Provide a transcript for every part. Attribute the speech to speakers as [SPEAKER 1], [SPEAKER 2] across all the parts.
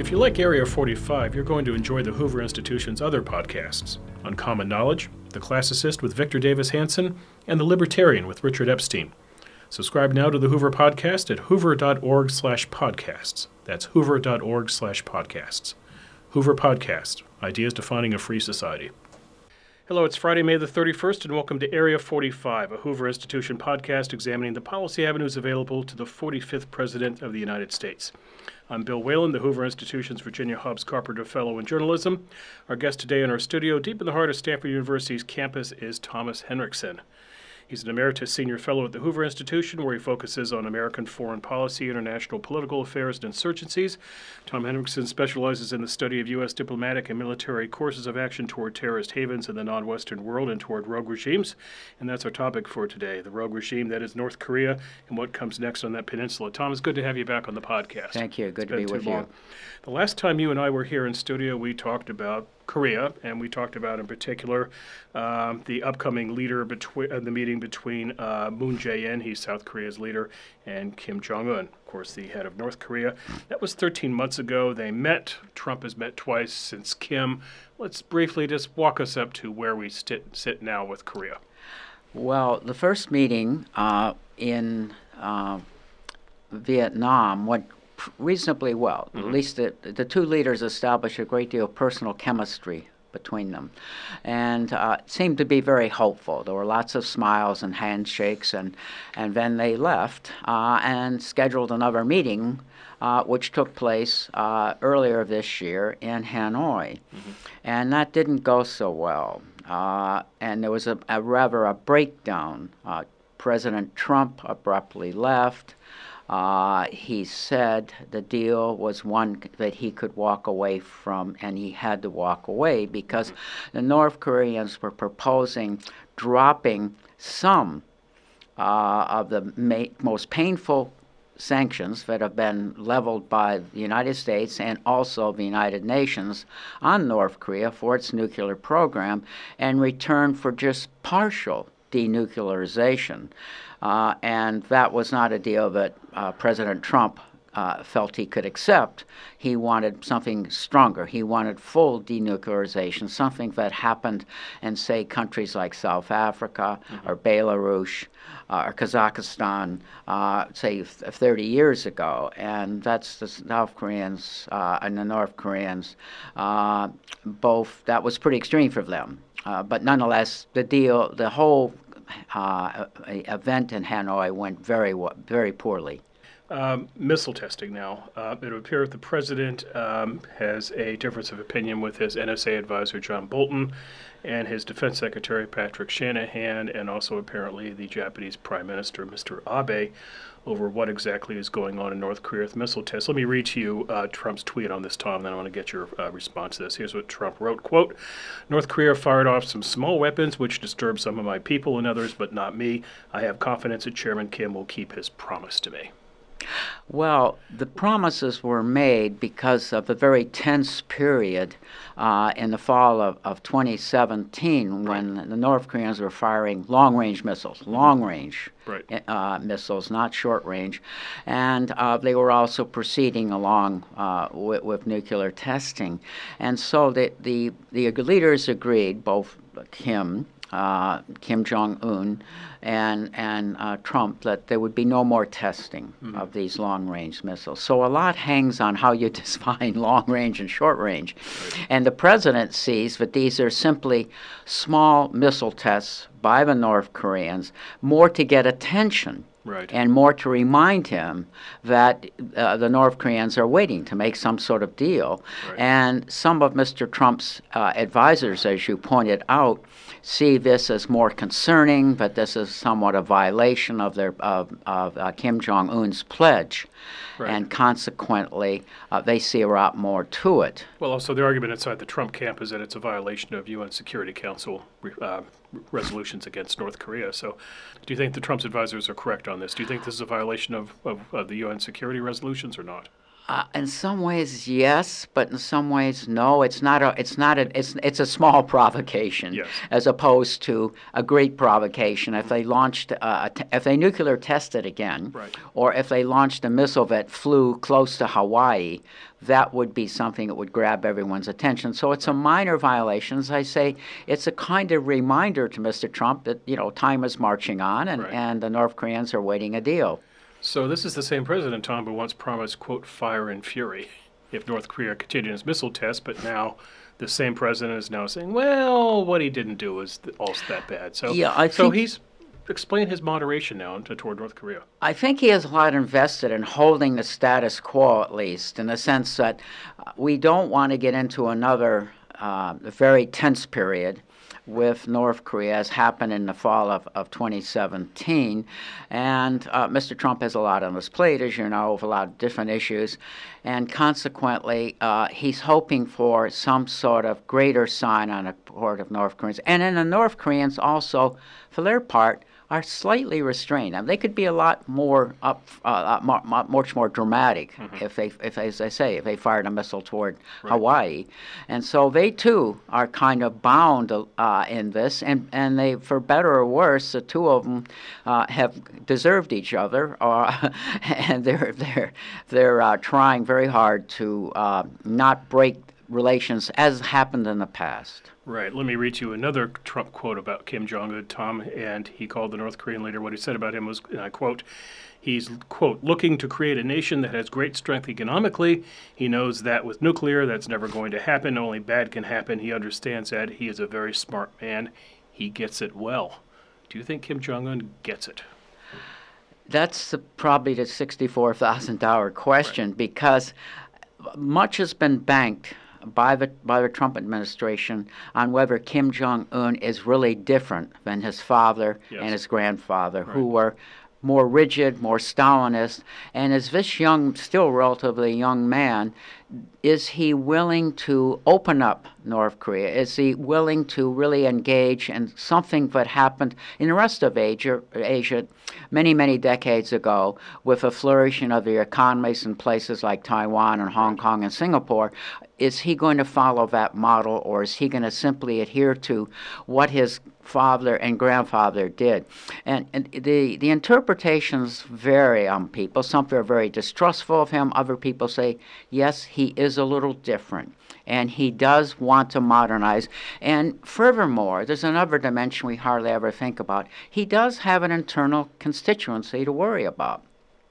[SPEAKER 1] If you like Area 45, you're going to enjoy the Hoover Institution's other podcasts, Uncommon Knowledge, The Classicist with Victor Davis Hanson, and The Libertarian with Richard Epstein. Subscribe now to the Hoover Podcast at hoover.org/podcasts. That's hoover.org/podcasts. Hoover Podcast, Ideas Defining a Free Society. Hello, it's Friday, May the 31st, and welcome to Area 45, a Hoover Institution podcast examining the policy avenues available to the 45th President of the United States. I'm Bill Whalen, the Hoover Institution's Virginia Hobbs Carpenter Fellow in Journalism. Our guest today in our studio, deep in the heart of Stanford University's campus, is Thomas Henriksen. He's an emeritus senior fellow at the Hoover Institution, where he focuses on American foreign policy, international political affairs, and insurgencies. Tom Henriksen specializes in the study of U.S. diplomatic and military courses of action toward terrorist havens in the non-Western world and toward rogue regimes. And that's our topic for today, the rogue regime that is North Korea and what comes next on that peninsula. Tom, it's good to have you back on the podcast.
[SPEAKER 2] Thank you. Good to be with you.
[SPEAKER 1] The last time you and I were here in studio, we talked about Korea, and we talked about, in particular, the upcoming leader the meeting between Moon Jae-in, he's South Korea's leader, and Kim Jong-un, of course, the head of North Korea. That was 13 months ago. They met. Trump has met twice since Kim. Let's briefly just walk us up to where we sit now with Korea.
[SPEAKER 2] Well, the first meeting in Vietnam went reasonably well. Mm-hmm. At least the two leaders established a great deal of personal chemistry between them, and seemed to be very hopeful. There were lots of smiles and handshakes, and then they left and scheduled another meeting, which took place earlier this year in Hanoi. Mm-hmm. And that didn't go so well. And there was a breakdown. President Trump abruptly left. He said the deal was one that he could walk away from, and he had to walk away because the North Koreans were proposing dropping some of the most painful sanctions that have been leveled by the United States and also the United Nations on North Korea for its nuclear program in return for just partial denuclearization. And that was not a deal that President Trump felt he could accept. He wanted something stronger. He wanted full denuclearization, something that happened in, say, countries like South Africa or Belarus or Kazakhstan, say, 30 years ago. And that's the South Koreans and the North Koreans, both. That was pretty extreme for them. But nonetheless, the whole event in Hanoi went very poorly.
[SPEAKER 1] Missile testing now. It would appear that the president has a difference of opinion with his NSA advisor, John Bolton, and his defense secretary, Patrick Shanahan, and also apparently the Japanese prime minister, Mr. Abe, over what exactly is going on in North Korea with missile tests. Let me read to you Trump's tweet on this, Tom, then I want to get your response to this. Here's what Trump wrote, quote, "North Korea fired off some small weapons which disturbed some of my people and others, but not me. I have confidence that Chairman Kim will keep his promise to me."
[SPEAKER 2] Well, the promises were made because of the very tense period in the fall of 2017 when the North Koreans were firing long-range missiles, missiles, not short-range, and they were also proceeding along with nuclear testing. And so the leaders agreed, both Kim Jong-un and Trump, that there would be no more testing of these long-range missiles. So a lot hangs on how you define long-range and short-range. Right. And the president sees that these are simply small missile tests by the North Koreans, more to get attention. Right. And more to remind him that the North Koreans are waiting to make some sort of deal. Right. And some of Mr. Trump's advisors, as you pointed out, see this as more concerning, but this is somewhat a violation of Kim Jong-un's pledge. Right. And consequently, they see a lot more to it.
[SPEAKER 1] Well, also the argument inside the Trump camp is that it's a violation of UN Security Council resolutions against North Korea. So do you think the Trump's advisors are correct on this? Do you think this is a violation of the UN security resolutions or not?
[SPEAKER 2] In some ways, yes, but in some ways, no. It's not a. It's not a. It's a small provocation,
[SPEAKER 1] Yes.
[SPEAKER 2] as opposed to a great provocation. If they launched, if they nuclear tested again,
[SPEAKER 1] Right.
[SPEAKER 2] or if they launched a missile that flew close to Hawaii, that would be something that would grab everyone's attention. So it's a minor violation. As I say, it's a kind of reminder to Mr. Trump that time is marching on, and,
[SPEAKER 1] Right.
[SPEAKER 2] and the North Koreans are waiting a deal.
[SPEAKER 1] So this is the same president, Tom, who once promised, quote, fire and fury if North Korea continued its missile test, but now the same president is now saying, well, what he didn't do is also that bad. So,
[SPEAKER 2] Yeah, I
[SPEAKER 1] so
[SPEAKER 2] think-
[SPEAKER 1] he's explained his moderation now toward North Korea.
[SPEAKER 2] I think he has a lot invested in holding the status quo, at least, in the sense that we don't want to get into another very tense period with North Korea, as happened in the fall of 2017. And Mr. Trump has a lot on his plate, as you know, of a lot of different issues. And consequently, he's hoping for some sort of greater sign on the part of North Koreans. And then the North Koreans also, for their part, are slightly restrained. They could be a lot more much more dramatic if they, as I say, if they fired a missile toward Hawaii, and so they too are kind of bound in this, and they, for better or worse, the two of them have deserved each other, and they're trying very hard to not break relations as happened in the past.
[SPEAKER 1] Right. Let me read you another Trump quote about Kim Jong-un, Tom, and he called the North Korean leader. What he said about him was, and I quote, he's, quote, looking to create a nation that has great strength economically. He knows that with nuclear, that's never going to happen. Only bad can happen. He understands that. He is a very smart man. He gets it well. Do you think Kim Jong-un gets it?
[SPEAKER 2] That's probably the $64,000 question, because much has been banked by the Trump administration on whether Kim Jong-un is really different than his father and his grandfather, who were more rigid, more Stalinist. And as this still relatively young man, is he willing to open up North Korea? Is he willing to really engage in something that happened in the rest of Asia many, many decades ago, with a flourishing of the economies in places like Taiwan and Hong Kong and Singapore? Is he going to follow that model, or is he going to simply adhere to what his father and grandfather did? And the interpretations vary on people. Some are very distrustful of him. Other people say, yes, he is a little different, and he does want to modernize. And furthermore, there's another dimension we hardly ever think about. He does have an internal constituency to worry about.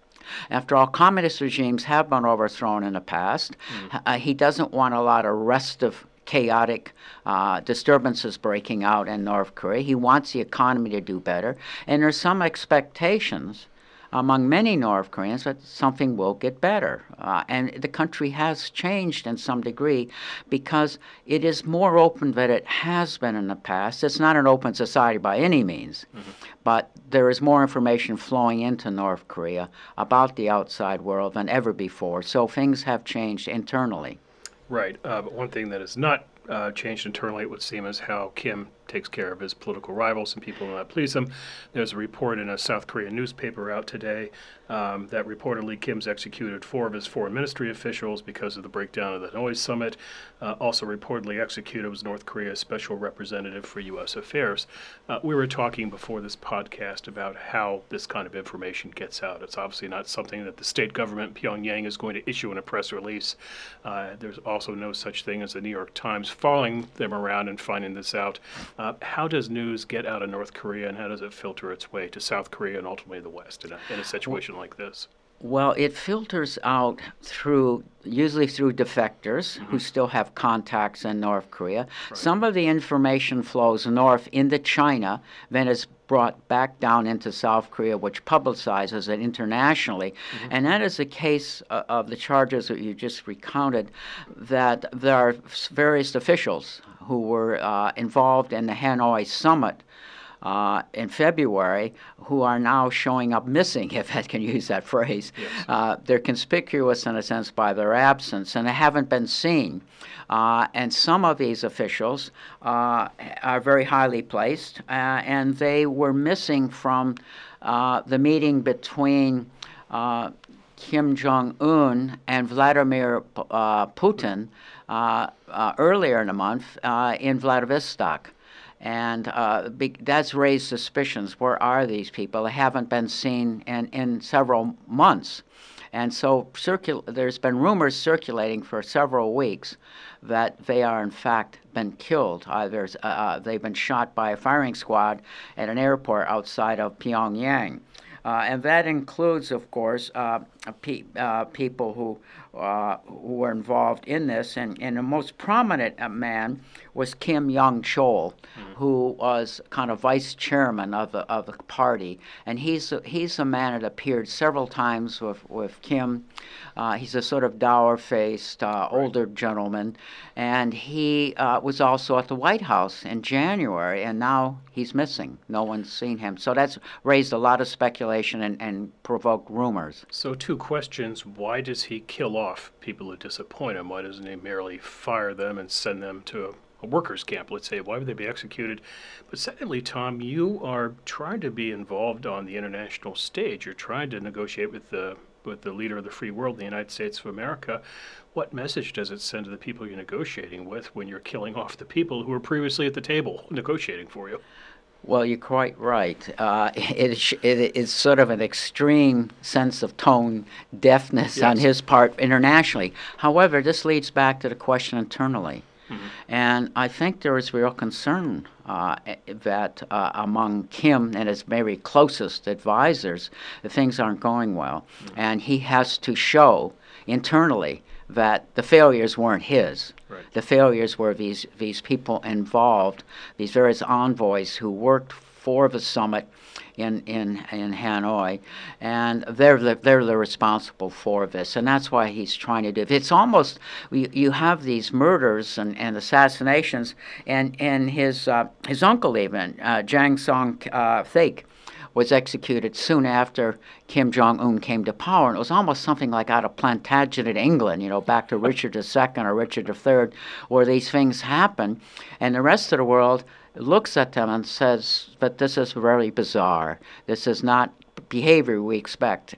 [SPEAKER 2] After all, communist regimes have been overthrown in the past. He doesn't want a lot of restive, chaotic disturbances breaking out in North Korea. He wants the economy to do better. And there's some expectations among many North Koreans that something will get better. And the country has changed in some degree because it is more open than it has been in the past. It's not an open society by any means, but there is more information flowing into North Korea about the outside world than ever before. So things have changed internally.
[SPEAKER 1] Right. But one thing that has not changed internally, it would seem, is how Kim takes care of his political rivals and people who not please him. There's a report in a South Korean newspaper out today that reportedly Kim's executed 4 of his foreign ministry officials because of the breakdown of the Hanoi summit. Also reportedly executed was North Korea's special representative for U.S. affairs. We were talking before this podcast about how this kind of information gets out. It's obviously not something that the state government in Pyongyang is going to issue in a press release. There's also no such thing as the New York Times following them around and finding this out. How does news get out of North Korea, and how does it filter its way to South Korea and ultimately the West in a situation like this?
[SPEAKER 2] Well, it filters out usually through defectors who still have contacts in North Korea. Right. Some of the information flows north into China, then is brought back down into South Korea, which publicizes it internationally. And that is the case of the charges that you just recounted, that there are various officials who were involved in the Hanoi summit in February, who are now showing up missing, if I can use that phrase. Yes. They're conspicuous in a sense by their absence, and they haven't been seen. And some of these officials are very highly placed, and they were missing from the meeting between Kim Jong-un and Vladimir Putin earlier in the month in Vladivostok. And that's raised suspicions. Where are these people? They haven't been seen in several months. And so there's been rumors circulating for several weeks that they are in fact been killed. They've been shot by a firing squad at an airport outside of Pyongyang. And that includes, of course, people who were involved in this. And the most prominent man was Kim Young-chol, who was kind of vice chairman of the party. And he's a man that appeared several times with Kim. He's a sort of dour-faced, older gentleman. And he was also at the White House in January, and now he's missing. No one's seen him. So that's raised a lot of speculation and provoked rumors.
[SPEAKER 1] So 2 questions. Why does he kill off people who disappoint him? Why doesn't he merely fire them and send them to a workers' camp, let's say? Why would they be executed? But secondly, Tom, you are trying to be involved on the international stage. You're trying to negotiate with the leader of the free world, the United States of America. What message does it send to the people you're negotiating with when you're killing off the people who were previously at the table negotiating for you?
[SPEAKER 2] Well, you're quite right. It is sort of an extreme sense of tone deafness on his part internationally. However, this leads back to the question internally. Mm-hmm. And I think there is real concern that among Kim and his very closest advisors, that things aren't going well. Mm-hmm. And he has to show internally that the failures weren't his. Right. The failures were these people involved, these various envoys who worked for the summit in Hanoi, and they're the responsible for this, and that's why he's trying to do it. It's almost you have these murders and assassinations, and his uncle even Jang Song-thaek was executed soon after Kim Jong-un came to power. And it was almost something like out of Plantagenet, England, back to Richard II or Richard III, where these things happen. And the rest of the world looks at them and says, but this is very bizarre. This is not behavior we expect.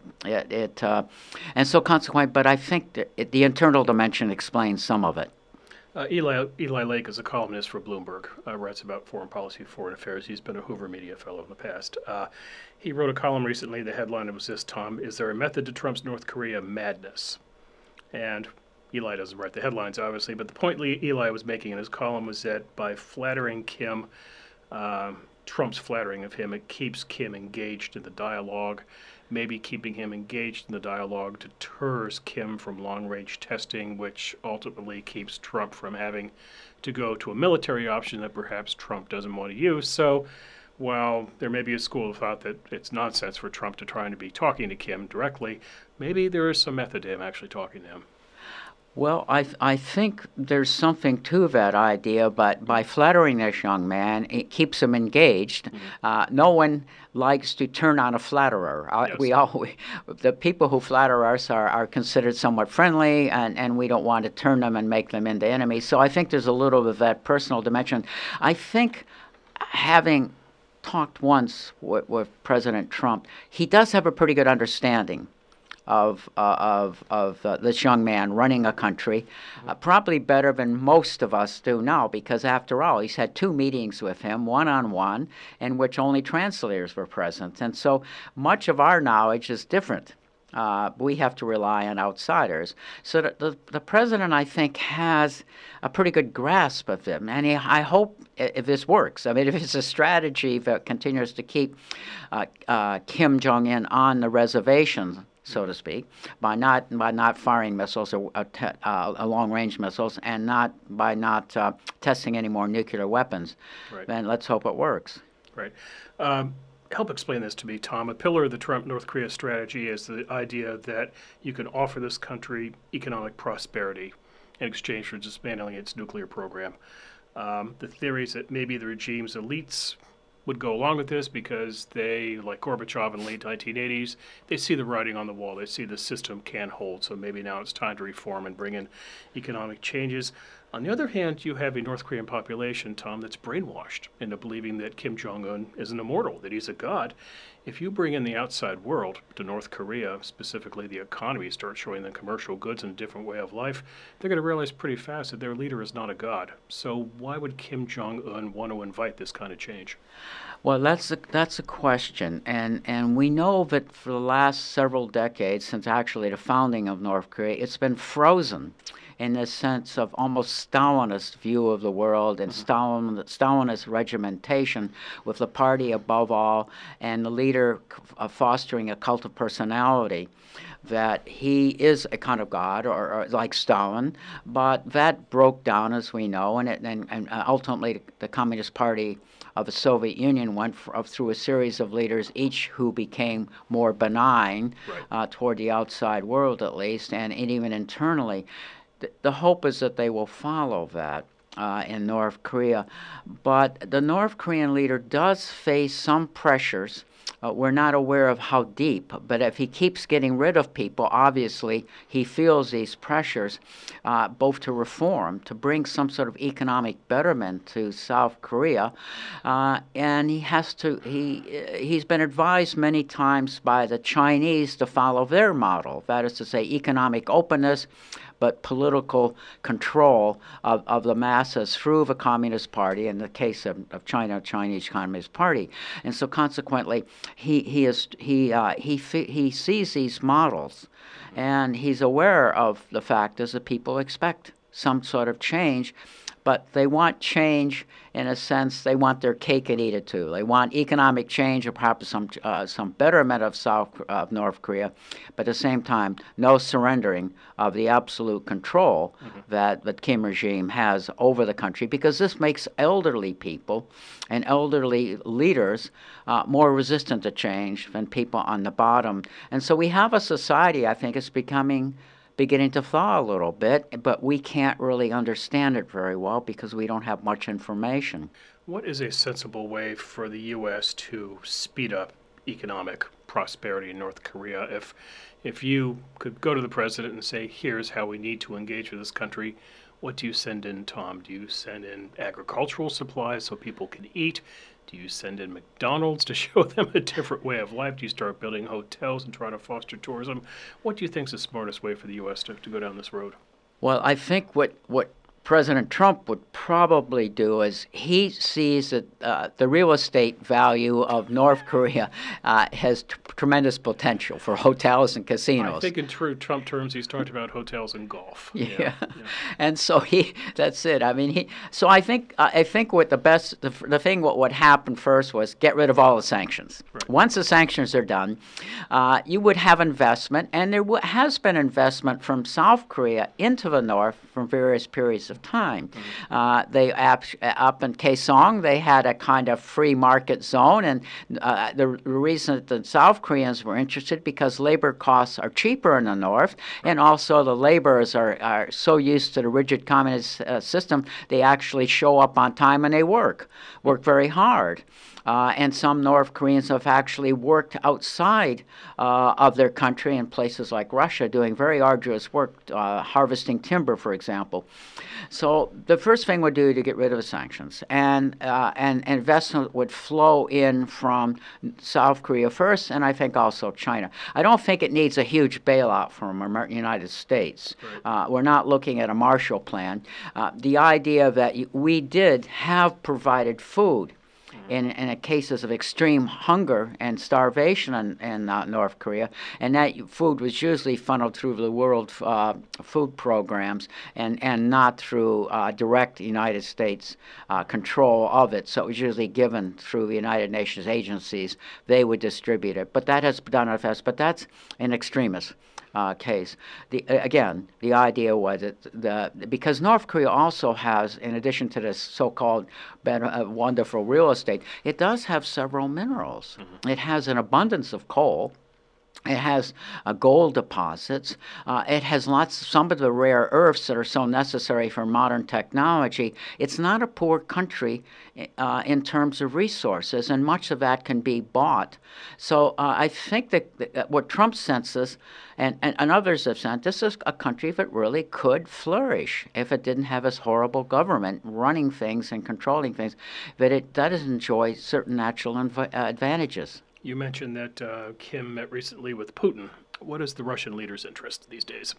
[SPEAKER 2] And so consequently, but I think that the internal dimension explains some of it.
[SPEAKER 1] Eli Lake is a columnist for Bloomberg, writes about foreign policy, foreign affairs. He's been a Hoover Media Fellow in the past. He wrote a column recently. The headline was this, Tom: "Is there a method to Trump's North Korea madness?" And Eli doesn't write the headlines, obviously, but the point Eli was making in his column was that by flattering Kim, Trump's flattering of him, it keeps Kim engaged in the dialogue. Maybe keeping him engaged in the dialogue deters Kim from long-range testing, which ultimately keeps Trump from having to go to a military option that perhaps Trump doesn't want to use. So while there may be a school of thought that it's nonsense for Trump to try and be talking to Kim directly, maybe there is some method to him actually talking to him.
[SPEAKER 2] Well, I think there's something to that idea, but by flattering this young man, it keeps him engaged. Mm-hmm. No one likes to turn on a flatterer. Yes. The people who flatter us are considered somewhat friendly, and we don't want to turn them and make them into enemies. So I think there's a little bit of that personal dimension. I think having talked once with President Trump, he does have a pretty good understanding of this young man running a country, probably better than most of us do now, because after all, he's had 2 meetings with him, one-on-one, in which only translators were present. And so much of our knowledge is different. We have to rely on outsiders. So the president, I think, has a pretty good grasp of him. And I hope if this works, I mean, if it's a strategy that continues to keep Kim Jong-un on the reservation, so to speak, by not firing missiles or long-range missiles, and by not testing any more nuclear weapons, right, then let's hope it works.
[SPEAKER 1] Right. Help explain this to me, Tom. A pillar of the Trump North Korea strategy is the idea that you can offer this country economic prosperity in exchange for dismantling its nuclear program. The theory is that maybe the regime's elites would go along with this because they, like Gorbachev in the late 1980s, they see the writing on the wall. They see the system can't hold, so maybe now it's time to reform and bring in economic changes. On the other hand, you have a North Korean population, Tom, that's brainwashed into believing that Kim Jong-un is an immortal, that he's a god. If you bring in the outside world to North Korea, specifically the economy, start showing them commercial goods and a different way of life, they're going to realize pretty fast that their leader is not a god. So why would Kim Jong-un want to invite this kind of change?
[SPEAKER 2] Well, that's a question, and we know that for the last several decades, since actually the founding of North Korea, it's been frozen in the sense of almost Stalinist view of the world and Stalinist regimentation, with the party above all and the leader fostering a cult of personality, that he is a kind of god, or like Stalin, but that broke down, as we know, and ultimately the Communist Party of the Soviet Union went through a series of leaders, each who became more benign toward the outside world, at least, and even internally. The hope is that they will follow that in North Korea. But the North Korean leader does face some pressures. We're not aware of how deep, but if he keeps getting rid of people, obviously he feels these pressures, both to reform, to bring some sort of economic betterment to South Korea, and he's been advised many times by the Chinese to follow their model, that is to say, economic openness, but political control of the masses through the Communist Party, in the case of China, Chinese Communist Party. And so consequently, he sees these models, and he's aware of the fact is that people expect some sort of change, but they want change in a sense. They want their cake and eat it too. They want economic change or perhaps some betterment of North Korea, but at the same time, no surrendering of the absolute control that the Kim regime has over the country, because this makes elderly people and elderly leaders more resistant to change than people on the bottom. And so we have a society, I think, is beginning to thaw a little bit, but we can't really understand it very well because we don't have much information.
[SPEAKER 1] What is a sensible way for the U.S. to speed up economic prosperity in North Korea? If you could go to the president and say, here's how we need to engage with this country, what do you send in, Tom? Do you send in agricultural supplies so people can eat? Do you send in McDonald's to show them a different way of life? Do you start building hotels and try to foster tourism? What do you think is the smartest way for the U.S. to go down this road?
[SPEAKER 2] Well, I think what President Trump would probably do is he sees that the real estate value of North Korea has tremendous potential for hotels and casinos.
[SPEAKER 1] I think in true Trump terms, he's talked about hotels and golf.
[SPEAKER 2] Yeah. And so that's it. I mean, so I think what the thing what would happen first was get rid of all the sanctions.
[SPEAKER 1] Right.
[SPEAKER 2] Once the sanctions are done, you would have investment, and there has been investment from South Korea into the North from various periods of time. They up in Kaesong, they had a kind of free market zone, and the reason that the South Koreans were interested because labor costs are cheaper in the North, and also the laborers are so used to the rigid communist system, they actually show up on time and they work very hard. And some North Koreans have actually worked outside of their country in places like Russia, doing very arduous work, harvesting timber, for example. So the first thing would do to get rid of the sanctions, and investment would flow in from South Korea first, and I think also China. I don't think it needs a huge bailout from the United States.
[SPEAKER 1] Right.
[SPEAKER 2] We're not looking at a Marshall Plan. The idea that we did have provided food in cases of extreme hunger and starvation in North Korea, and that food was usually funneled through the World Food Programs and not through direct United States control of it. So it was usually given through the United Nations agencies. They would distribute it. But that has done its best. But that's an extremist case. The idea was that because North Korea also has, in addition to this so-called wonderful real estate, it does have several minerals. It has an abundance of coal. It has gold deposits. It has some of the rare earths that are so necessary for modern technology. It's not a poor country in terms of resources, and much of that can be bought. So I think that what Trump senses, and others have sensed, this is a country that really could flourish if it didn't have this horrible government running things and controlling things, that it does enjoy certain natural advantages.
[SPEAKER 1] You mentioned that Kim met recently with Putin. What is the Russian leader's interest these days?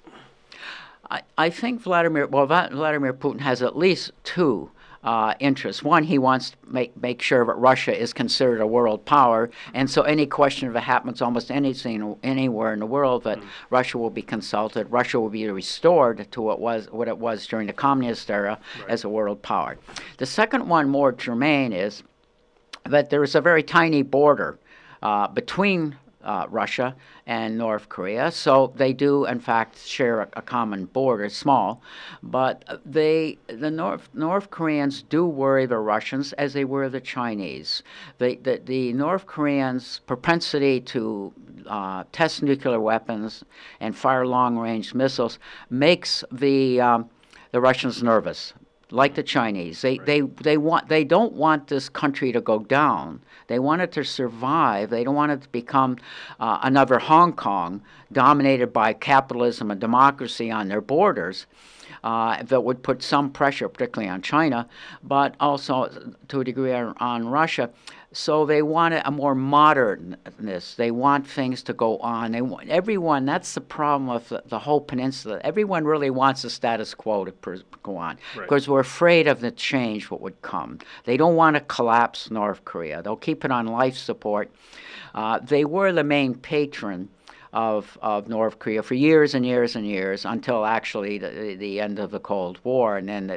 [SPEAKER 2] I think Vladimir Putin has at least two interests. One, he wants to make sure that Russia is considered a world power, and so any question if it happens almost anything anywhere in the world, that Russia will be consulted. Russia will be restored to what it was during the communist era as a world power. The second one, more germane, is that there is a very tiny border between Russia and North Korea. So they do, in fact, share a common border. It's small, but the North Koreans do worry the Russians as they worry the Chinese. The North Koreans' propensity to test nuclear weapons and fire long-range missiles makes the Russians nervous. Like the Chinese, they don't want this country to go down. They want it to survive. They don't want it to become another Hong Kong dominated by capitalism and democracy on their borders. That would put some pressure, particularly on China, but also to a degree on Russia. So they want a more modernness. They want things to go on. They want everyone. That's the problem with the whole peninsula. Everyone really wants the status quo to go on because we're afraid of the change what would come. They don't want to collapse North Korea. They'll keep it on life support. They were the main patron of North Korea for years and years and years until actually the end of the Cold War, and then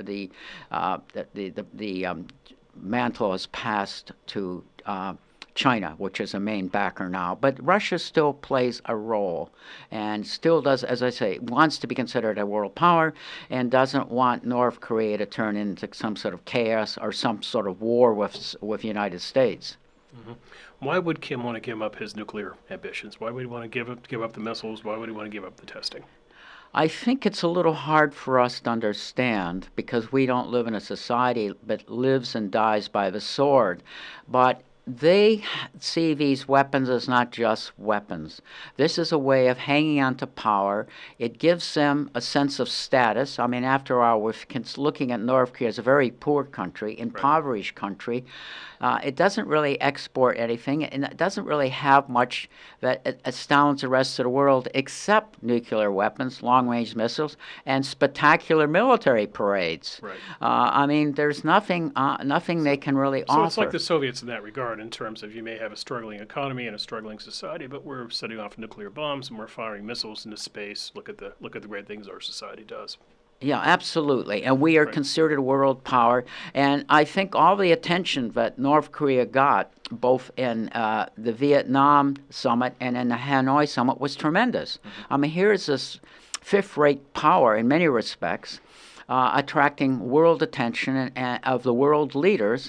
[SPEAKER 2] the mantle has passed to China, which is a main backer now. But Russia still plays a role and still does, as I say, wants to be considered a world power and doesn't want North Korea to turn into some sort of chaos or some sort of war with the United States.
[SPEAKER 1] Mm-hmm. Why would Kim want to give up his nuclear ambitions? Why would he want to give up the missiles? Why would he want to give up the testing?
[SPEAKER 2] I think it's a little hard for us to understand because we don't live in a society that lives and dies by the sword. But they see these weapons as not just weapons. This is a way of hanging on to power. It gives them a sense of status. I mean, after all, we're looking at North Korea as a very poor country, impoverished country. It doesn't really export anything, and it doesn't really have much that astounds the rest of the world except nuclear weapons, long-range missiles, and spectacular military parades.
[SPEAKER 1] Right.
[SPEAKER 2] I mean, there's nothing they can really offer.
[SPEAKER 1] So it's like the Soviets in that regard, in terms of you may have a struggling economy and a struggling society, but we're setting off nuclear bombs and we're firing missiles into space. Look at the great things our society does.
[SPEAKER 2] Yeah, absolutely. And we are considered a world power. And I think all the attention that North Korea got, both in the Vietnam summit and in the Hanoi summit, was tremendous. Mm-hmm. I mean, here's this fifth-rate power in many respects, attracting world attention of the world leaders,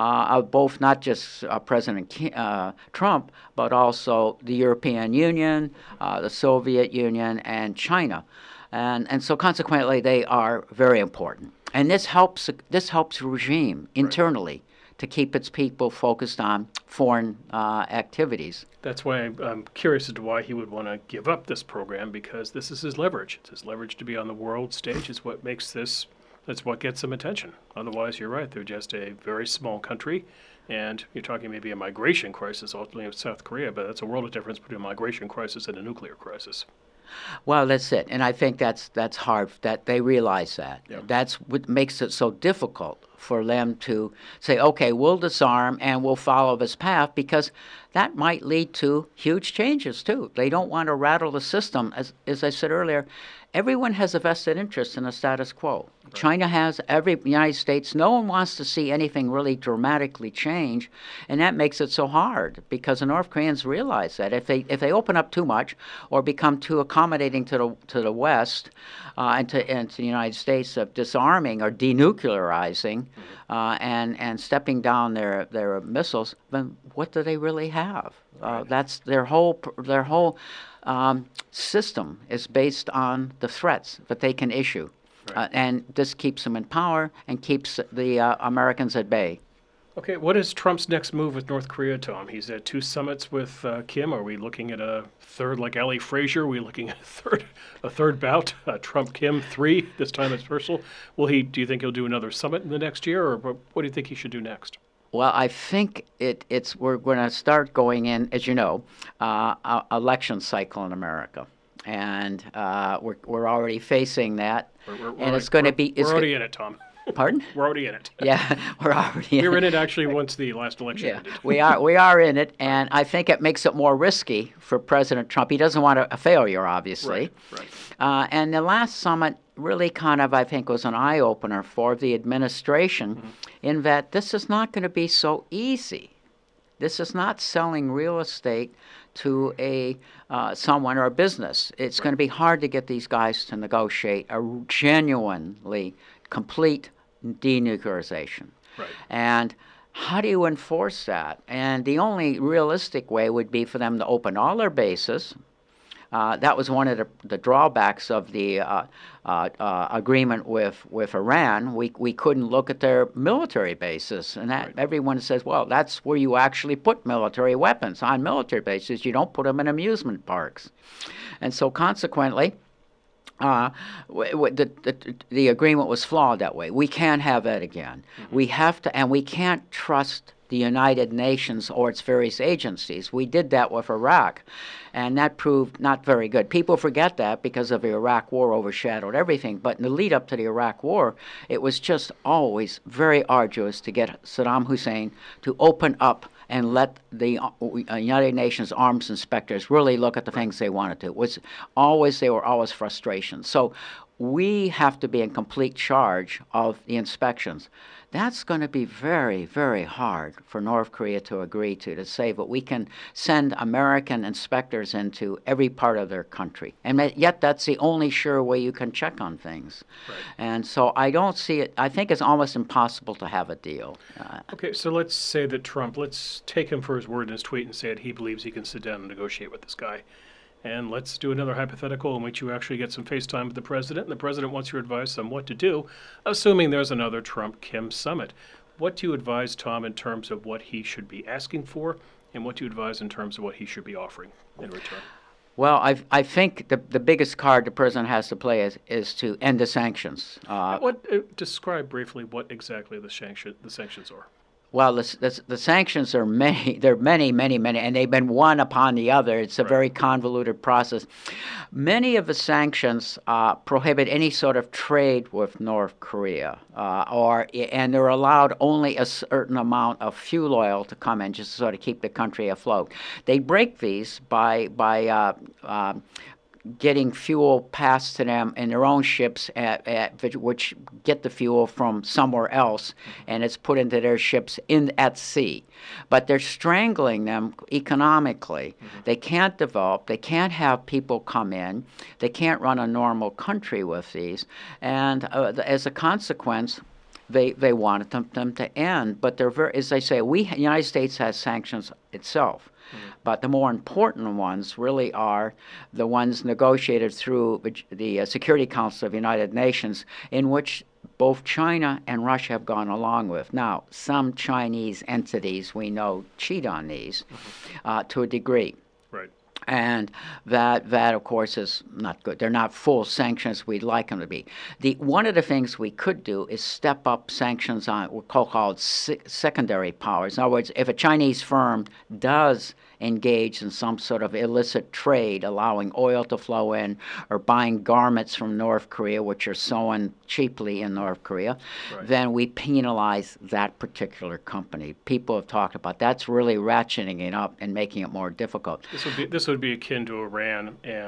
[SPEAKER 2] of both not just President Trump, but also the European Union, the Soviet Union, and China. And so consequently, they are very important. And this helps the regime internally to keep its people focused on foreign activities.
[SPEAKER 1] That's why I'm curious as to why he would want to give up this program, because this is his leverage. It's his leverage to be on the world stage. It's what makes this, that's what gets them attention. Otherwise, you're right, they're just a very small country. And you're talking maybe a migration crisis ultimately of South Korea, but that's a world of difference between a migration crisis and a nuclear crisis.
[SPEAKER 2] Well, that's it, and I think that's hard. That they realize that.
[SPEAKER 1] Yeah.
[SPEAKER 2] That's what makes it so difficult for them to say, "Okay, we'll disarm and we'll follow this path," because that might lead to huge changes too. They don't want to rattle the system. As I said earlier, everyone has a vested interest in the status quo. China has the United States. No one wants to see anything really dramatically change, and that makes it so hard because the North Koreans realize that if they open up too much or become too accommodating to the West and to the United States of disarming or denuclearizing and stepping down their missiles, then what do they really have? That's their whole system is based on the threats that they can issue. And this keeps them in power and keeps the Americans at bay.
[SPEAKER 1] Okay, what is Trump's next move with North Korea, Tom? He's had 2 summits with Kim. Are we looking at a third, like Ali Frazier? Are we looking at a third bout? Trump-Kim 3, this time it's personal. Do you think he'll do another summit in the next year, or what do you think he should do next?
[SPEAKER 2] Well, I think we're going to start going in, as you know, election cycle in America. And we're already facing that, it's going to be.
[SPEAKER 1] We're already in it, Tom.
[SPEAKER 2] Pardon?
[SPEAKER 1] We're already in it.
[SPEAKER 2] Yeah, we're already in it.
[SPEAKER 1] We were in it actually once the last election ended.
[SPEAKER 2] we are in it, and I think it makes it more risky for President Trump. He doesn't want a failure, obviously.
[SPEAKER 1] Right.
[SPEAKER 2] And the last summit really kind of, I think, was an eye-opener for the administration in that this is not going to be so easy. This is not selling real estate to someone or a business. It's going to be hard to get these guys to negotiate a genuinely complete denuclearization.
[SPEAKER 1] Right.
[SPEAKER 2] And how do you enforce that? And the only realistic way would be for them to open all their bases. That was one of the drawbacks of the agreement with Iran. We couldn't look at their military bases, and that everyone says, well, that's where you actually put military weapons, on military bases. You don't put them in amusement parks. And so consequently, the agreement was flawed that way. We can't have that again. We have to, and we can't trust the United Nations or its various agencies. We did that with Iraq, and that proved not very good. People forget that because of the Iraq War overshadowed everything, but in the lead up to the Iraq War, it was just always very arduous to get Saddam Hussein to open up and let the United Nations arms inspectors really look at the things they wanted to. They were always frustrations. So we have to be in complete charge of the inspections. That's going to be very, very hard for North Korea to agree to say, but we can send American inspectors into every part of their country. And yet that's the only sure way you can check on things.
[SPEAKER 1] Right.
[SPEAKER 2] And so I don't see it. I think it's almost impossible to have a deal.
[SPEAKER 1] Okay, so let's say that Trump, let's take him for his word in his tweet and say that he believes he can sit down and negotiate with this guy. And let's do another hypothetical in which you actually get some FaceTime with the president, and the president wants your advice on what to do, assuming there's another Trump-Kim summit. What do you advise, Tom, in terms of what he should be asking for, and what do you advise in terms of what he should be offering in return?
[SPEAKER 2] Well, I think the biggest card the president has to play is to end the sanctions.
[SPEAKER 1] Describe briefly what exactly the sanctions are.
[SPEAKER 2] Well, the sanctions are many. There are many, and they've been one upon the other. It's a very convoluted process. Many of the sanctions prohibit any sort of trade with North Korea, and they're allowed only a certain amount of fuel oil to come in just to sort of keep the country afloat. They break these by getting fuel passed to them in their own ships, which get the fuel from somewhere else, and it's put into their ships at sea. But they're strangling them economically. They can't develop. They can't have people come in. They can't run a normal country with these. And as a consequence, they wanted them to end. But they're very, as I say, the United States has sanctions itself. But the more important ones really are the ones negotiated through the Security Council of the United Nations, in which both China and Russia have gone along with. Now, some Chinese entities we know cheat on these to a degree.
[SPEAKER 1] Right.
[SPEAKER 2] And that of course, is not good. They're not full sanctions we'd like them to be. One of the things we could do is step up sanctions on what we call secondary powers. In other words, if a Chinese firm does engage in some sort of illicit trade, allowing oil to flow in or buying garments from North Korea, which are sewn cheaply in North Korea, then we penalize that particular company. People have talked about that's really ratcheting it up and making it more difficult.
[SPEAKER 1] This would be akin to Iran and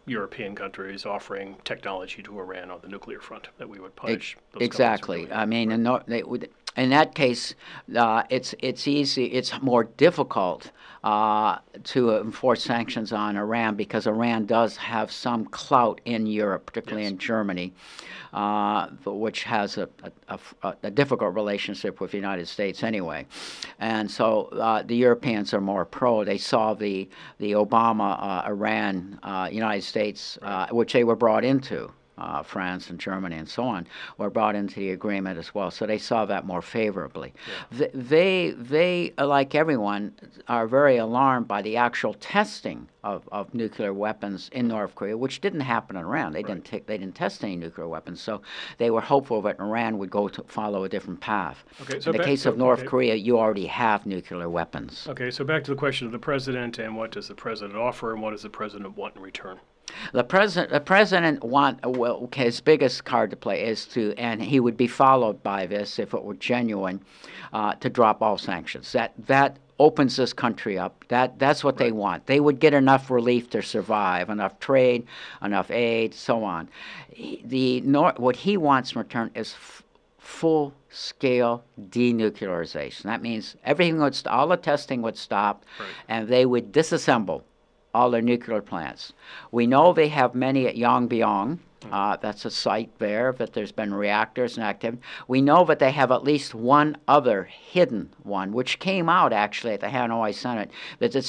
[SPEAKER 1] European countries offering technology to Iran on the nuclear front, that we would punish those
[SPEAKER 2] exactly.
[SPEAKER 1] I
[SPEAKER 2] mean, in that case, it's easy. It's more difficult to enforce sanctions on Iran because Iran does have some clout in Europe, particularly in Germany, which has a difficult relationship with the United States anyway. And so the Europeans are more pro. They saw the Obama Iran United States, which they were brought into. France and Germany and so on were brought into the agreement as well, so they saw that more favorably. Yeah. They, like everyone, are very alarmed by the actual testing of nuclear weapons in North Korea, which didn't happen in Iran. They didn't test any nuclear weapons, so they were hopeful that Iran would follow a different path. Okay, so in the case of North Korea, you already have nuclear weapons.
[SPEAKER 1] Okay, so back to the question of the president and what does the president offer and what does the president want in return?
[SPEAKER 2] The president his biggest card to play is and he would be followed by this if it were genuine, to drop all sanctions. That opens this country up. That's what they want. They would get enough relief to survive, enough trade, enough aid, so on. What he wants in return is full-scale denuclearization. That means everything all the testing would stop, and they would disassemble all their nuclear plants. We know they have many at Yongbyon. That's a site there that there's been reactors and activity. We know that they have at least one other hidden one, which came out actually at the Hanoi Summit, that the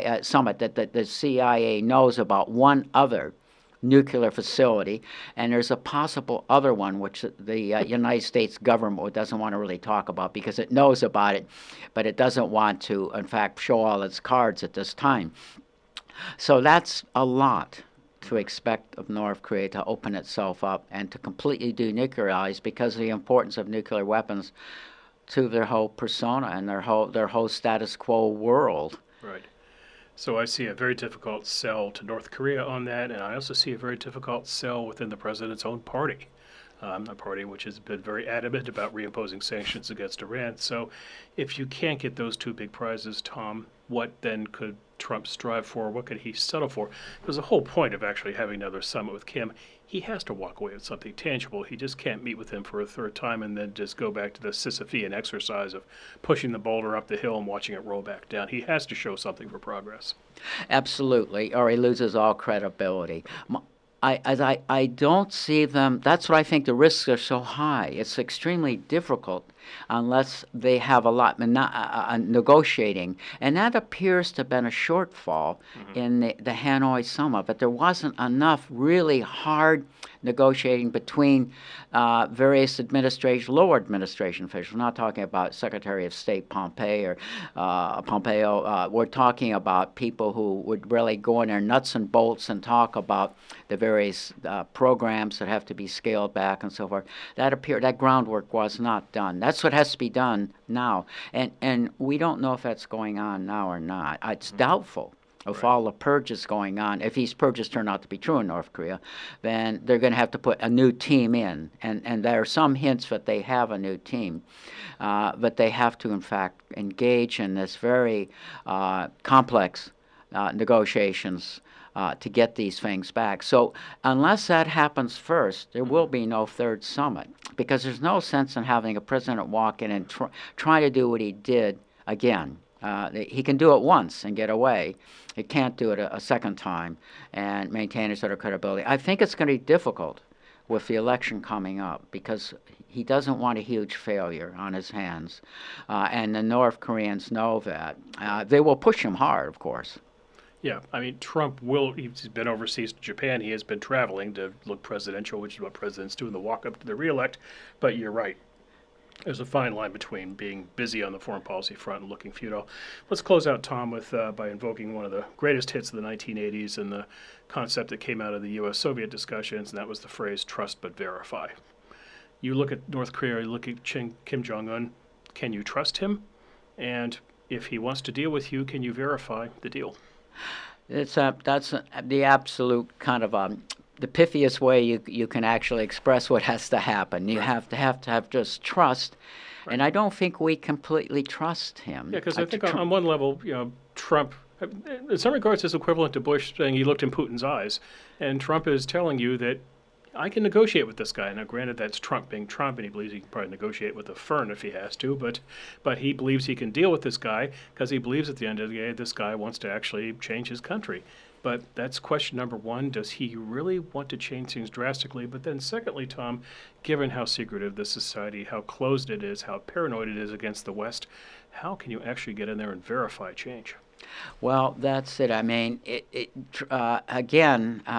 [SPEAKER 2] CIA knows about one other nuclear facility, and there's a possible other one which the United States government doesn't want to really talk about because it knows about it, but it doesn't want to, in fact, show all its cards at this time. So that's a lot to expect of North Korea to open itself up and to completely denuclearize because of the importance of nuclear weapons to their whole persona and their whole status quo world.
[SPEAKER 1] Right. So I see a very difficult sell to North Korea on that, and I also see a very difficult sell within the president's own party. A party which has been very adamant about reimposing sanctions against Iran. So if you can't get those two big prizes, Tom, what then could Trump strive for? What could he settle for? Because the whole point of actually having another summit with Kim, he has to walk away with something tangible. He just can't meet with him for a third time and then just go back to the Sisyphean exercise of pushing the boulder up the hill and watching it roll back down. He has to show something for progress.
[SPEAKER 2] Absolutely, or he loses all credibility. I don't see them. That's why I think the risks are so high. It's extremely difficult unless they have a lot negotiating. And that appears to have been a shortfall in the Hanoi Summit. But there wasn't enough really hard negotiating between various lower administration officials. We're not talking about Secretary of State Pompeo or Pompeo. We're talking about people who would really go in their nuts and bolts and talk about the various programs that have to be scaled back and so forth. That groundwork was not done. That's what has to be done now. And we don't know if that's going on now or not. It's doubtful. If all the purges going on, if these purges turn out to be true in North Korea, then they're going to have to put a new team in. And there are some hints that they have a new team. But they have to, in fact, engage in this very complex negotiations to get these things back. So unless that happens first, there will be no third summit because there's no sense in having a president walk in and try to do what he did again. He can do it once and get away. He can't do it a second time and maintain a sort of credibility. I think it's going to be difficult with the election coming up because he doesn't want a huge failure on his hands. And the North Koreans know that. They will push him hard, of course.
[SPEAKER 1] Yeah, I mean, he's been overseas to Japan. He has been traveling to look presidential, which is what presidents do in the walk-up to the re-elect. But you're right. There's a fine line between being busy on the foreign policy front and looking futile. Let's close out, Tom, by invoking one of the greatest hits of the 1980s and the concept that came out of the U.S.-Soviet discussions, and that was the phrase, trust but verify. You look at North Korea, you look at Kim Jong-un, can you trust him? And if he wants to deal with you, can you verify the deal?
[SPEAKER 2] That's the absolute kind of the pithiest way you can actually express what has to happen. You have to have just trust, and I don't think we completely trust him.
[SPEAKER 1] Yeah, because I think on one level, Trump In some regards, it's equivalent to Bush saying he looked in Putin's eyes, and Trump is telling you that I can negotiate with this guy. Now, granted, that's Trump being Trump, and he believes he can probably negotiate with a fern if he has to, but he believes he can deal with this guy because he believes at the end of the day this guy wants to actually change his country. But that's question number one. Does he really want to change things drastically? But then secondly, Tom, given how secretive this society, how closed it is, how paranoid it is against the West, how can you actually get in there and verify change?
[SPEAKER 2] Well, that's it. I mean, again,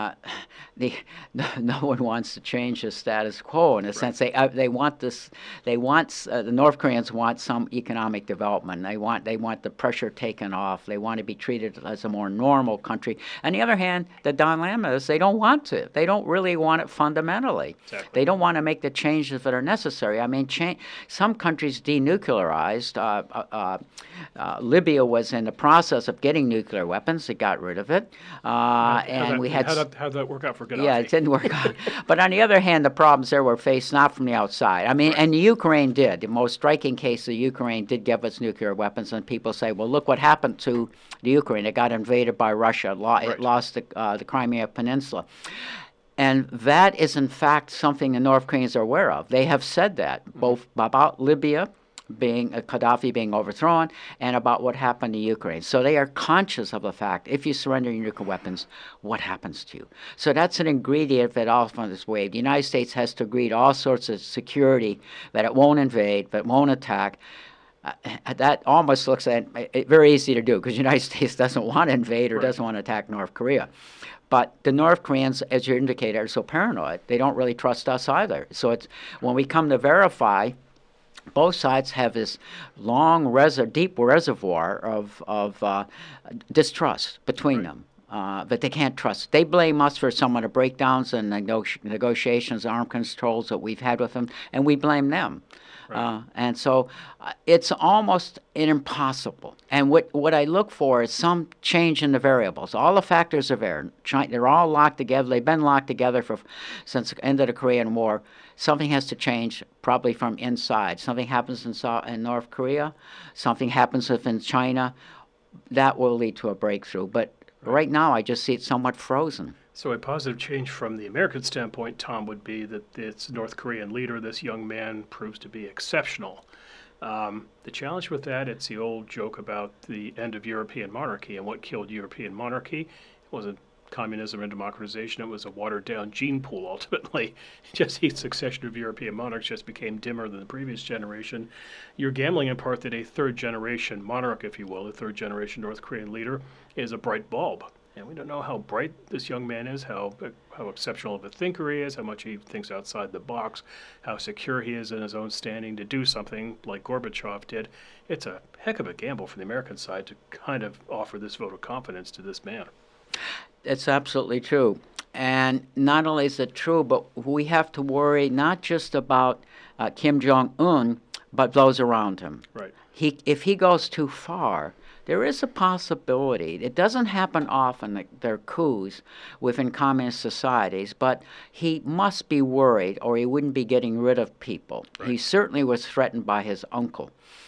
[SPEAKER 2] no one wants to change the status quo. In a sense, they want this. They want the North Koreans want some economic development. They want the pressure taken off. They want to be treated as a more normal country. On the other hand, the dilemma is they don't want to. They don't really want it fundamentally.
[SPEAKER 1] Exactly.
[SPEAKER 2] They don't want to make the changes that are necessary. I mean, some countries denuclearized. Libya was in the process of getting nuclear weapons. They got rid of it.
[SPEAKER 1] How'd that work out for Gaddafi?
[SPEAKER 2] Yeah, it didn't work out. But on the other hand, the problems there were faced not from the outside. I mean, right. And Ukraine did. The most striking case of Ukraine did give us nuclear weapons, and people say, well, look what happened to the Ukraine. It got invaded by Russia. It lost the Crimea Peninsula. And that is, in fact, something the North Koreans are aware of. They have said that, both about Libya, Gaddafi being overthrown, and about what happened to Ukraine. So they are conscious of the fact, if you surrender your nuclear weapons, what happens to you? So that's an ingredient that often is waived. The United States has to agree to all sorts of security, that it won't invade, that it won't attack. That almost looks at it very easy to do, because the United States doesn't want to invade or doesn't want to attack North Korea. But the North Koreans, as you indicated, are so paranoid, they don't really trust us either. So it's when we come to verify, both sides have this long, deep reservoir of distrust between them. But they can't trust. They blame us for some of the breakdowns and negotiations, arm controls that we've had with them, and we blame them. Right. And so it's almost impossible. And what I look for is some change in the variables. All the factors are there. They're all locked together. They've been locked together since the end of the Korean War. Something has to change, probably from inside. Something happens in North Korea. Something happens within China. That will lead to a breakthrough. But right now, I just see it somewhat frozen.
[SPEAKER 1] So a positive change from the American standpoint, Tom, would be that this North Korean leader, this young man, proves to be exceptional. The challenge with that, it's the old joke about the end of European monarchy and what killed European monarchy. It wasn't communism and democratization. It was a watered-down gene pool, ultimately. Just the succession of European monarchs just became dimmer than the previous generation. You're gambling in part that a third-generation monarch, if you will, a third-generation North Korean leader, is a bright bulb. And we don't know how bright this young man is, how exceptional of a thinker he is, how much he thinks outside the box, how secure he is in his own standing to do something like Gorbachev did. It's a heck of a gamble from the American side to kind of offer this vote of confidence to this man.
[SPEAKER 2] It's absolutely true. And not only is it true, but we have to worry not just about Kim Jong-un, but those around him.
[SPEAKER 1] Right.
[SPEAKER 2] If he goes too far, there is a possibility. It doesn't happen often, there are coups within communist societies, but he must be worried or he wouldn't be getting rid of people. Right. He certainly was threatened by his uncle,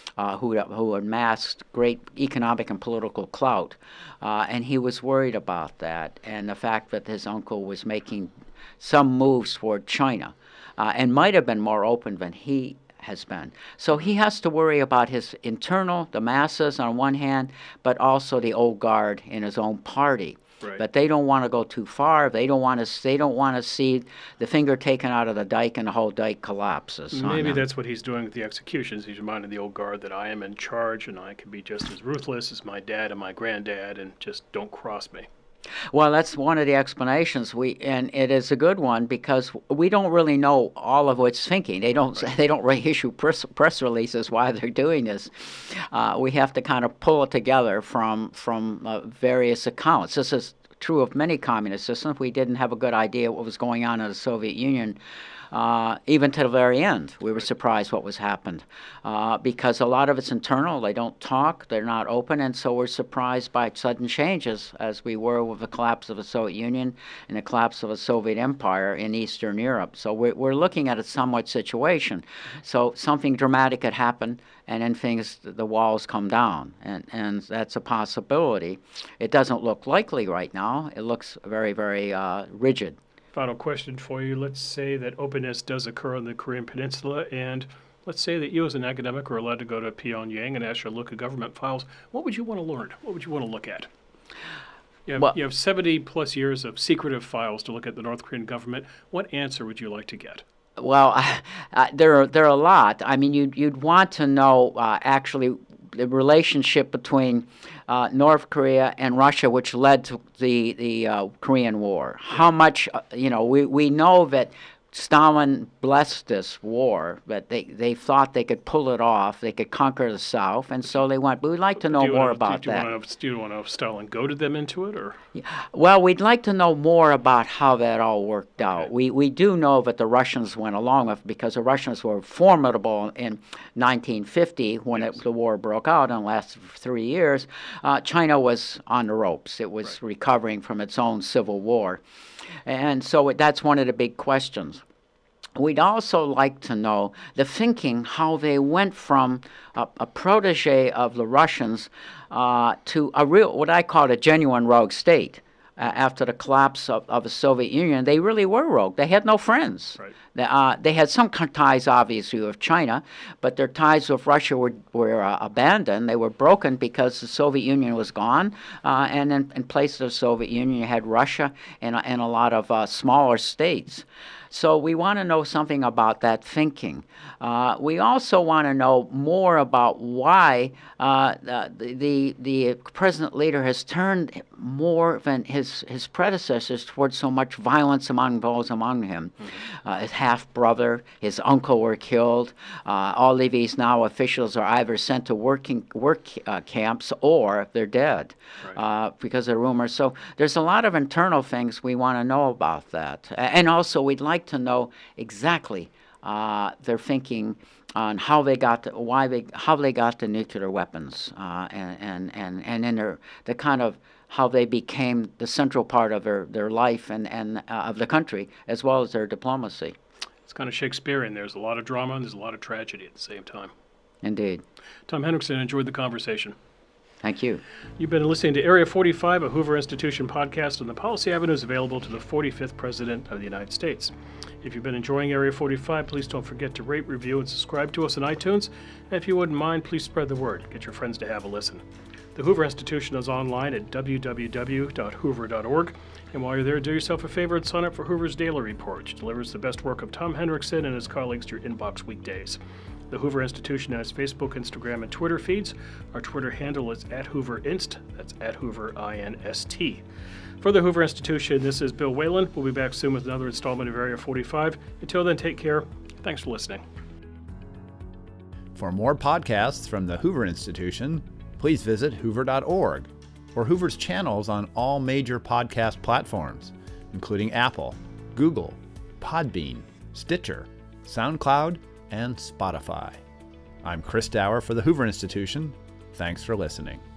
[SPEAKER 2] who amassed great economic and political clout, and he was worried about that and the fact that his uncle was making some moves toward China and might have been more open than he has been. So he has to worry about his internal, the masses on one hand, but also the old guard in his own party. Right. But they don't want to go too far. They don't want to see the finger taken out of the dike and the whole dike collapses.
[SPEAKER 1] Maybe that's what he's doing with the executions. He's reminding the old guard that I am in charge and I can be just as ruthless as my dad and my granddad, and just don't cross me.
[SPEAKER 2] Well, that's one of the explanations. And it is a good one because we don't really know all of what's thinking. They don't issue press releases why they're doing this. We have to kind of pull it together from various accounts. This is true of many communist systems. We didn't have a good idea what was going on in the Soviet Union even to the very end. We were surprised what was happened because a lot of it's internal. They don't talk. They're not open. And so we're surprised by sudden changes, as we were with the collapse of the Soviet Union and the collapse of the Soviet Empire in Eastern Europe. So we're looking at a somewhat situation. So something dramatic could happen, and then the walls come down, and that's a possibility. It doesn't look likely right now. It looks very, very rigid.
[SPEAKER 1] Final question for you. Let's say that openness does occur on the Korean Peninsula, and let's say that you as an academic are allowed to go to Pyongyang and ask you to look at government files. What would you want to learn? What would you want to look at? You have 70 plus years of secretive files to look at the North Korean government. What answer would you like to get?
[SPEAKER 2] Well, there are a lot. I mean, you'd want to know actually the relationship between North Korea and Russia, which led to the Korean War. How much, we know that Stalin blessed this war, but they thought they could pull it off. They could conquer the South, and so they went. But we'd like to know more about that.
[SPEAKER 1] Do you want to have Stalin goaded them into it, or?
[SPEAKER 2] Well, we'd like to know more about how that all worked out. We do know that the Russians went along with, because the Russians were formidable in 1950 when the war broke out and lasted for 3 years. China was on the ropes. It was recovering from its own civil war. And so that's one of the big questions. We'd also like to know the thinking, how they went from a protege of the Russians to a real, what I call a genuine rogue state. After the collapse of the Soviet Union, they really were rogue. They had no friends.
[SPEAKER 1] Right.
[SPEAKER 2] They had some ties, obviously, with China, but their ties with Russia were abandoned. They were broken because the Soviet Union was gone, and in place of the Soviet Union, you had Russia and a lot of smaller states. So we want to know something about that thinking. We also want to know more about why the present leader has turned more than his predecessors towards so much violence among those among him. His half-brother, his uncle were killed. All of these now officials are either sent to work camps or they're dead because of rumors. So there's a lot of internal things we want to know about that. And also we'd like to know exactly their thinking on how they got the nuclear weapons, and in the kind of how they became the central part of their life and of the country, as well as their diplomacy.
[SPEAKER 1] It's kind of Shakespearean. There's a lot of drama and there's a lot of tragedy at the same time.
[SPEAKER 2] Indeed.
[SPEAKER 1] Tom Hendrickson, enjoyed the conversation.
[SPEAKER 2] Thank you.
[SPEAKER 1] You've been listening to Area 45, a Hoover Institution podcast on the policy avenues available to the 45th President of the United States. If you've been enjoying Area 45, please don't forget to rate, review, and subscribe to us on iTunes. And if you wouldn't mind, please spread the word. Get your friends to have a listen. The Hoover Institution is online at www.hoover.org. And while you're there, do yourself a favor and sign up for Hoover's Daily Report, which delivers the best work of Tom Hendrickson and his colleagues to your inbox weekdays. The Hoover Institution has Facebook, Instagram, and Twitter feeds. Our Twitter handle is @HooverInst. That's @HooverInst. For the Hoover Institution, this is Bill Whalen. We'll be back soon with another installment of Area 45. Until then, take care. Thanks for listening.
[SPEAKER 3] For more podcasts from the Hoover Institution, please visit hoover.org or Hoover's channels on all major podcast platforms, including Apple, Google, Podbean, Stitcher, SoundCloud, and Spotify. I'm Chris Dower for the Hoover Institution. Thanks for listening.